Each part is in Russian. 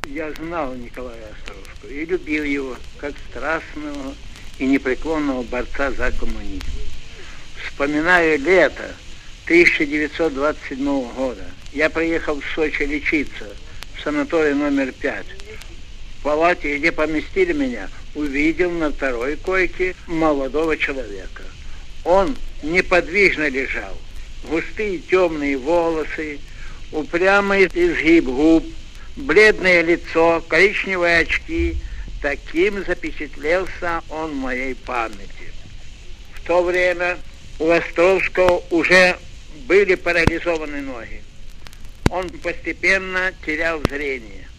Я знал Николая Островского и любил его как страстного и непреклонного борца за коммунизм. Вспоминаю лето 1927 года. Я приехал в Сочи лечиться в санаторий номер 5. В палате, где поместили меня, увидел на второй койке молодого человека. Он неподвижно лежал. Густые темные волосы, упрямый изгиб губ, бледное лицо, коричневые очки. Таким запечатлелся он в моей памяти. В то время у Островского уже были парализованы ноги. Он постепенно терял зрение.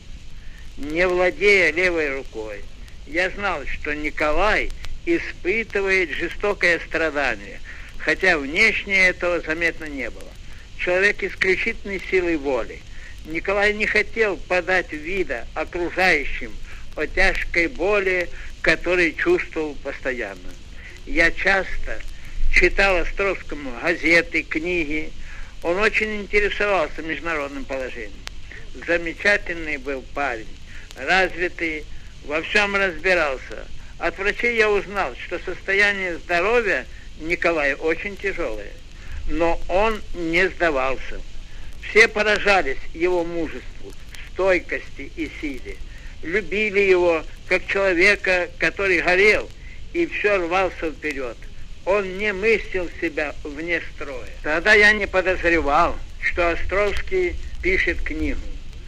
Не владея левой рукой, я знал, что Николай испытывает жестокое страдание, хотя внешне этого заметно не было. Человек исключительной силой воли. Николай не хотел подать вида окружающим о тяжкой боли, которую чувствовал постоянно. Я часто читал Островскому газеты, книги. Он очень интересовался международным положением. Замечательный был парень, развитый, во всем разбирался. От врачей я узнал, что состояние здоровья Николая очень тяжелое. Но он не сдавался. Все поражались его мужеству, стойкости и силе. Любили его как человека, который горел и все рвался вперед. Он не мыслил себя вне строя. Тогда я не подозревал, что Островский пишет книгу.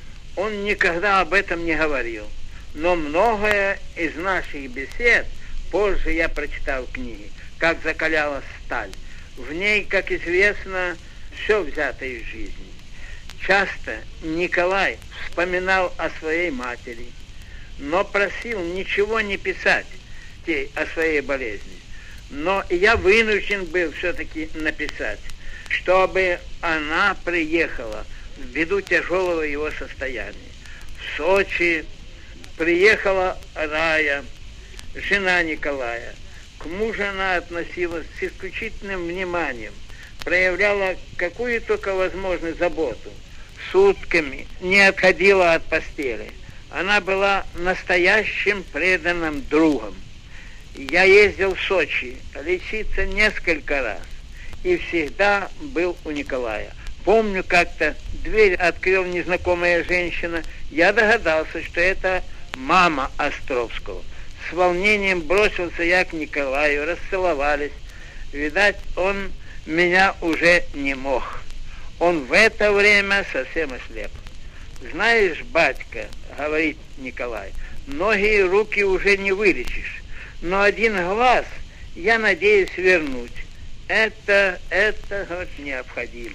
Он никогда об этом не говорил. Но многое из наших бесед позже я прочитал в книге, как закалялась сталь. В ней, как известно, все взято из жизни. Часто Николай вспоминал о своей матери, но просил ничего не писать ей о своей болезни. Но я вынужден был все-таки написать, чтобы она приехала ввиду тяжелого его состояния. В Сочи приехала Рая, жена Николая. К мужу она относилась с исключительным вниманием, проявляла какую только возможную заботу, сутками не отходила от постели. Она была настоящим преданным другом. Я ездил в Сочи лечиться несколько раз и всегда был у Николая. Помню, как-то дверь открыла незнакомая женщина. Я догадался, что это мама Островского. С волнением бросился я к Николаю, расцеловались. Видать, он меня уже не мог. Он в это время совсем ослеп. «Знаешь, батька, — говорит Николай, — ноги и руки уже не вылечишь, но один глаз я надеюсь вернуть. Это, говорит, необходимо».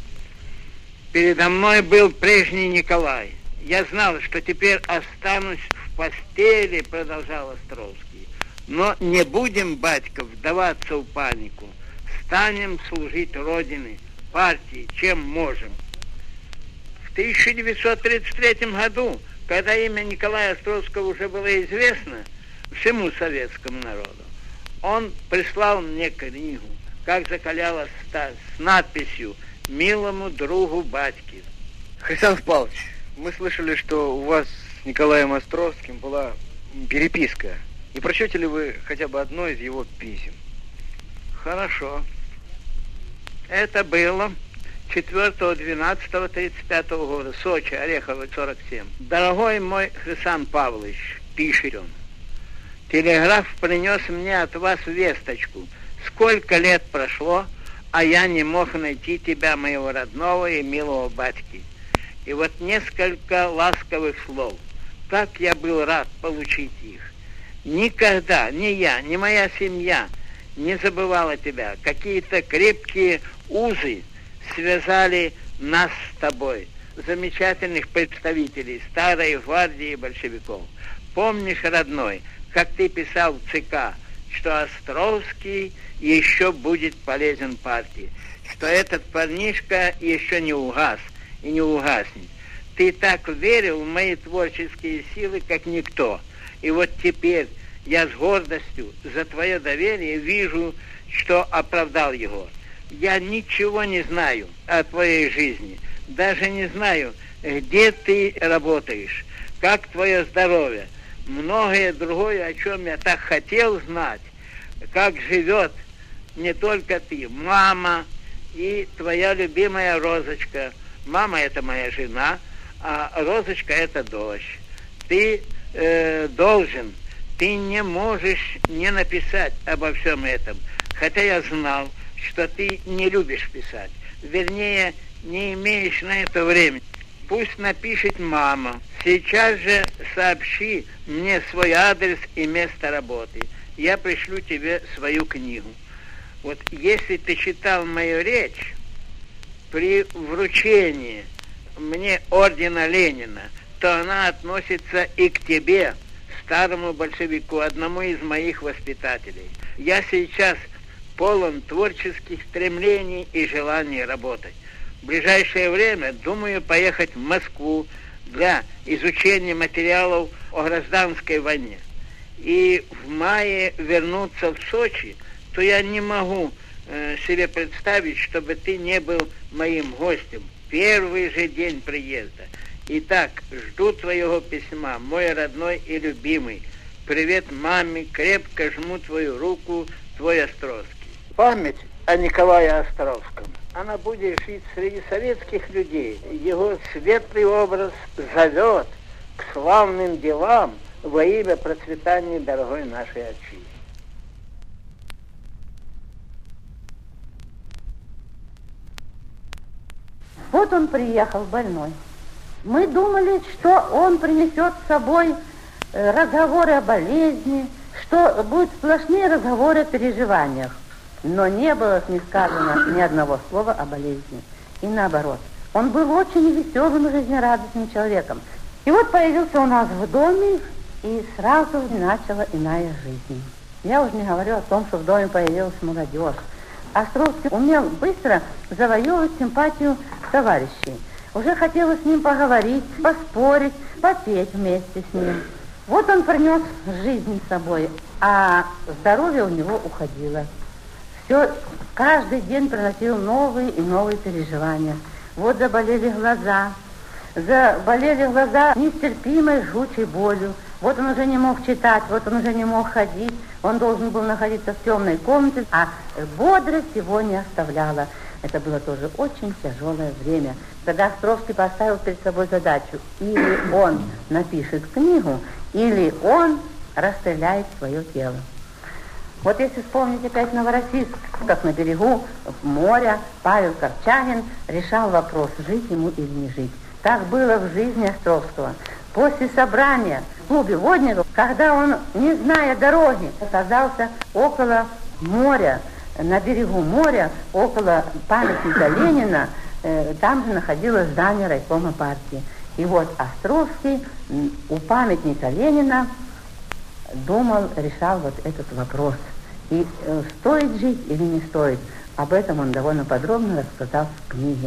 Передо мной был прежний Николай. Я знал, что теперь останусь в постели, продолжал Островский. Но не будем, батька, вдаваться в панику. Станем служить Родине, партии, чем можем. В 1933 году, когда имя Николая Островского уже было известно всему советскому народу, он прислал мне книгу «Как закалялась сталь» с надписью «Милому другу батьки». Хрисан Павлович, мы слышали, что у вас с Николаем Островским была переписка. Не прочтете ли вы хотя бы одно из его писем? Хорошо. Это было 4.12.35 года, Сочи, Орехово, 47. «Дорогой мой Хрисан Павлович, — пишет он, — телеграф принес мне от вас весточку. Сколько лет прошло, а я не мог найти тебя, моего родного и милого батьки. И вот несколько ласковых слов. Как я был рад получить их. Никогда ни я, ни моя семья не забывала тебя. Какие-то крепкие узы связали нас с тобой, замечательных представителей старой гвардии и большевиков. Помнишь, родной, как ты писал в ЦК, что Островский еще будет полезен партии, что этот парнишка еще не угас и не угаснет. Ты так верил в мои творческие силы, как никто. И вот теперь я с гордостью за твое доверие вижу, что оправдал его. Я ничего не знаю о твоей жизни, даже не знаю, где ты работаешь, как твое здоровье, многое другое, о чем я так хотел знать, как живет не только ты, мама и твоя любимая Розочка. Мама — это моя жена, а Розочка — это дочь. Ты должен, ты не можешь не написать обо всем этом, хотя я знал, что ты не любишь писать, вернее, не имеешь на это времени. Пусть напишет мама. Сейчас же сообщи мне свой адрес и место работы. Я пришлю тебе свою книгу. Вот если ты читал мою речь при вручении мне ордена Ленина, то она относится и к тебе, старому большевику, одному из моих воспитателей. Я сейчас полон творческих стремлений и желаний работать. В ближайшее время думаю поехать в Москву для изучения материалов о гражданской войне. И в мае вернуться в Сочи, то я не могу себе представить, чтобы ты не был моим гостем. Первый же день приезда. Итак, жду твоего письма, мой родной и любимый. Привет маме, крепко жму твою руку, твой Островский. Память о Николае Островском, она будет жить среди советских людей. Его светлый образ зовет к славным делам во имя процветания дорогой нашей отчизны. Вот он приехал больной. Мы думали, что он принесет с собой разговоры о болезни, что будут сплошные разговоры о переживаниях. Но не было не сказано ни одного слова о болезни. И наоборот, он был очень веселым и жизнерадостным человеком. И вот появился у нас в доме, и сразу начала иная жизнь. Я уже не говорю о том, что в доме появилась молодежь. Островский умел быстро завоевывать симпатию товарищей. Уже хотелось с ним поговорить, поспорить, попеть вместе с ним. Вот он принес жизнь с собой, а здоровье у него уходило. Все, каждый день приносил новые и новые переживания. Вот заболели глаза нестерпимой жгучей болью. Вот он уже не мог читать, вот он уже не мог ходить. Он должен был находиться в темной комнате, а бодрость его не оставляла. Это было тоже очень тяжелое время. Тогда Островский поставил перед собой задачу: или он напишет книгу, или он расстреляет свое тело. Вот если вспомнить опять Новороссийск, как на берегу моря Павел Корчагин решал вопрос, жить ему или не жить. Так было в жизни Островского. После собрания в клубе водников, когда он, не зная дороги, оказался около моря, на берегу моря, около памятника Ленина, там же находилось здание райкома партии. И вот Островский у памятника Ленина думал, решал вот этот вопрос. И стоит жить или не стоит, об этом он довольно подробно рассказал в книге.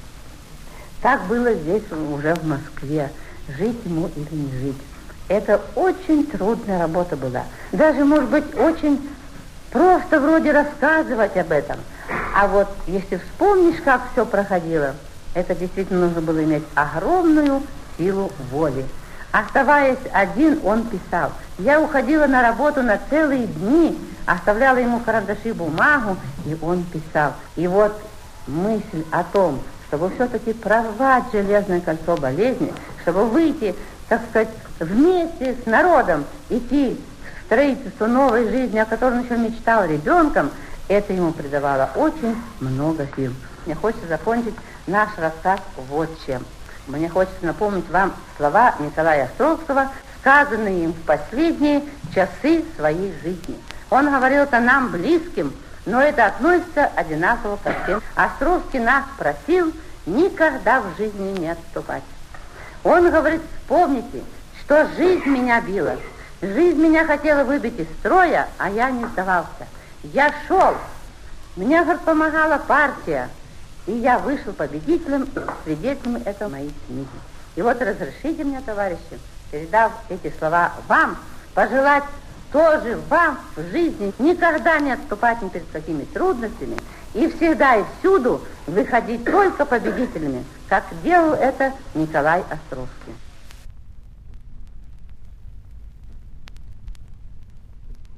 Так было здесь уже в Москве, жить ему или не жить. Это очень трудная работа была. Даже, может быть, очень просто вроде рассказывать об этом. А вот если вспомнишь, как все проходило, это действительно нужно было иметь огромную силу воли. Оставаясь один, он писал. Я уходила на работу на целые дни, оставляла ему карандаши, бумагу, и он писал. И вот мысль о том, чтобы все-таки прорвать железное кольцо болезни, чтобы выйти, так сказать, вместе с народом, идти в строительство новой жизни, о которой он еще мечтал ребенком, это ему придавало очень много сил. Мне хочется закончить наш рассказ вот чем. Мне хочется напомнить вам слова Николая Островского, сказанные им в последние часы своей жизни. Он говорил это нам близким, но это относится одинаково ко всем. Островский нас просил никогда в жизни не отступать. Он говорит: вспомните, что жизнь меня била. Жизнь меня хотела выбить из строя, а я не сдавался. Я шел. Мне, говорит, помогала партия. И я вышел победителем, свидетелем этого моей книги. И вот разрешите мне, товарищи, передав эти слова вам, пожелать тоже вам в жизни никогда не отступать ни перед какими трудностями и всегда и всюду выходить только победителями, как делал это Николай Островский.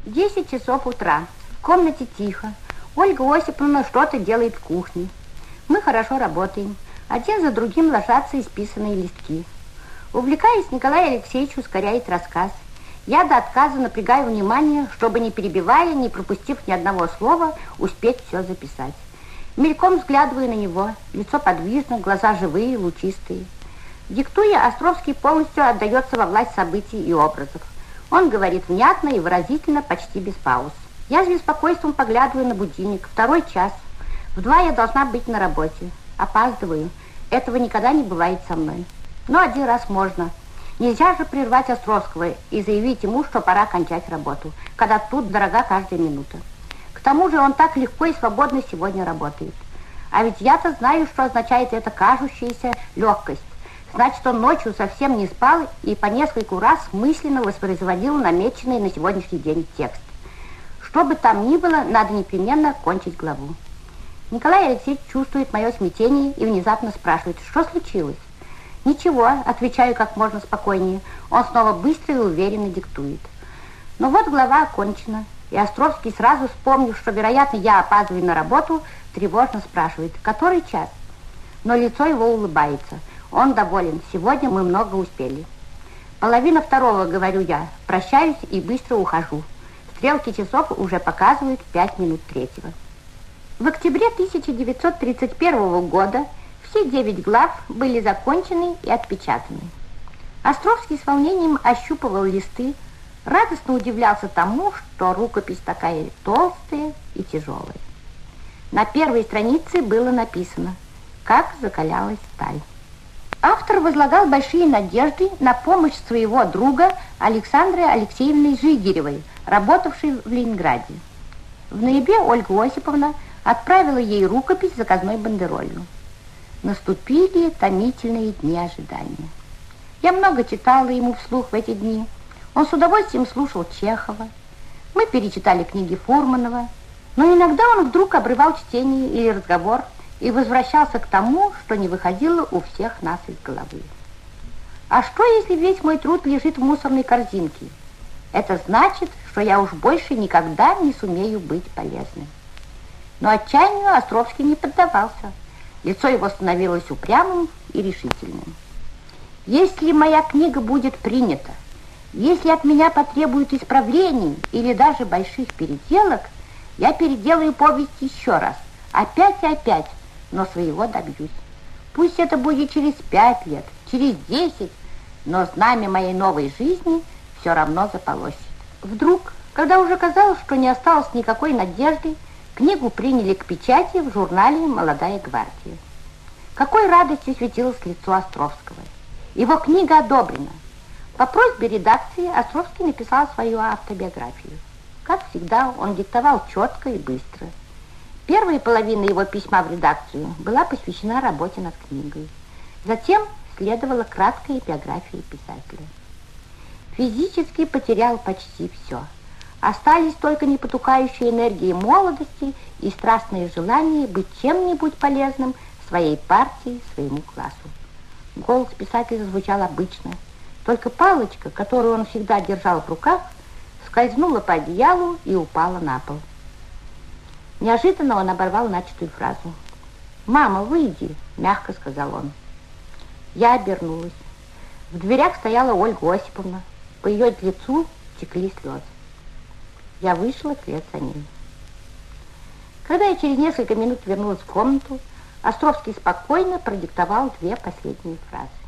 10 часов утра. В комнате тихо. Ольга Осиповна что-то делает в кухне. Мы хорошо работаем. Один за другим ложатся исписанные листки. Увлекаясь, Николай Алексеевич ускоряет рассказ. Я до отказа напрягаю внимание, чтобы, не перебивая, не пропустив ни одного слова, успеть все записать. Мельком взглядываю на него. Лицо подвижно, глаза живые, лучистые. Диктуя, Островский полностью отдается во власть событий и образов. Он говорит внятно и выразительно, почти без пауз. Я с беспокойством поглядываю на будильник. 2 час. В 2 я должна быть на работе. Опаздываю. Этого никогда не бывает со мной. Но 1 раз можно. Нельзя же прервать Островского и заявить ему, что пора кончать работу, когда тут дорога каждая минута. К тому же он так легко и свободно сегодня работает. А ведь я-то знаю, что означает эта кажущаяся легкость. Значит, он ночью совсем не спал и по нескольку раз мысленно воспроизводил намеченный на сегодняшний день текст. Что бы там ни было, надо непременно кончить главу. Николай Алексеевич чувствует мое смятение и внезапно спрашивает, что случилось. «Ничего», отвечаю как можно спокойнее. Он снова быстро и уверенно диктует. Но вот глава окончена, и Островский, сразу вспомнив, что, вероятно, я опаздываю на работу, тревожно спрашивает, который час. Но лицо его улыбается. Он доволен. Сегодня мы много успели. 1:30, говорю я. Прощаюсь и быстро ухожу. Стрелки часов уже показывают 3:05. В октябре 1931 года все 9 глав были закончены и отпечатаны. Островский с волнением ощупывал листы, радостно удивлялся тому, что рукопись такая толстая и тяжелая. На первой странице было написано «Как закалялась сталь». Автор возлагал большие надежды на помощь своего друга Александры Алексеевны Жигеревой, работавшей в Ленинграде. В ноябре Ольга Осиповна отправила ей рукопись заказной бандеролью. Наступили томительные дни ожидания. Я много читала ему вслух в эти дни. Он с удовольствием слушал Чехова. Мы перечитали книги Фурманова. Но иногда он вдруг обрывал чтение или разговор и возвращался к тому, что не выходило у всех нас из головы. А что, если весь мой труд лежит в мусорной корзинке? Это значит, что я уж больше никогда не сумею быть полезным. Но отчаянию Островский не поддавался. Лицо его становилось упрямым и решительным. Если моя книга будет принята, если от меня потребуют исправлений или даже больших переделок, я переделаю повесть еще раз, опять и опять, но своего добьюсь. Пусть это будет через 5 лет, через 10, но знамя моей новой жизни все равно заполосит. Вдруг, когда уже казалось, что не осталось никакой надежды, книгу приняли к печати в журнале «Молодая гвардия». Какой радостью светилось лицо Островского. Его книга одобрена. По просьбе редакции Островский написал свою автобиографию. Как всегда, он диктовал четко и быстро. Первая половина его письма в редакцию была посвящена работе над книгой. Затем следовала краткая биография писателя. Физически потерял почти все. Остались только непотухающие энергии молодости и страстное желание быть чем-нибудь полезным своей партии, своему классу. Голос писателя звучал обычно. Только палочка, которую он всегда держал в руках, скользнула по одеялу и упала на пол. Неожиданно он оборвал начатую фразу. «Мама, выйди», — мягко сказал он. Я обернулась. В дверях стояла Ольга Осиповна. По ее лицу текли слезы. Я вышла вслед за ней. Когда я через несколько минут вернулась в комнату, Островский спокойно продиктовал 2 последние фразы.